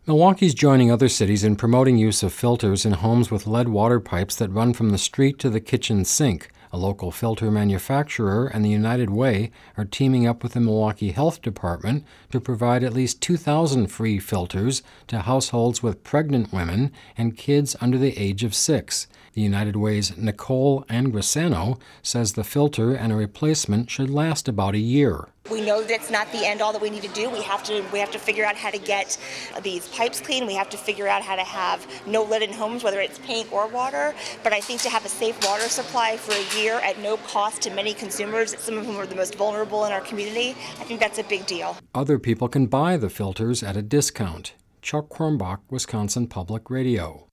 Milwaukee's joining other cities in promoting use of filters in homes with lead water pipes that run from the street to the kitchen sink. A local filter manufacturer and the United Way are teaming up with the Milwaukee Health Department to provide at least 2,000 free filters to households with pregnant women and kids under the age of 6. The United Way's Nicole Angrisano says the filter and a replacement should last about a year. We know that it's not the end all that we need to do. We have to figure out how to get these pipes clean. We have to figure out how to have no lead in homes, whether it's paint or water. But I think to have a safe water supply for a year at no cost to many consumers, some of whom are the most vulnerable in our community, I think that's a big deal. Other people can buy the filters at a discount. Chuck Kornbach, Wisconsin Public Radio.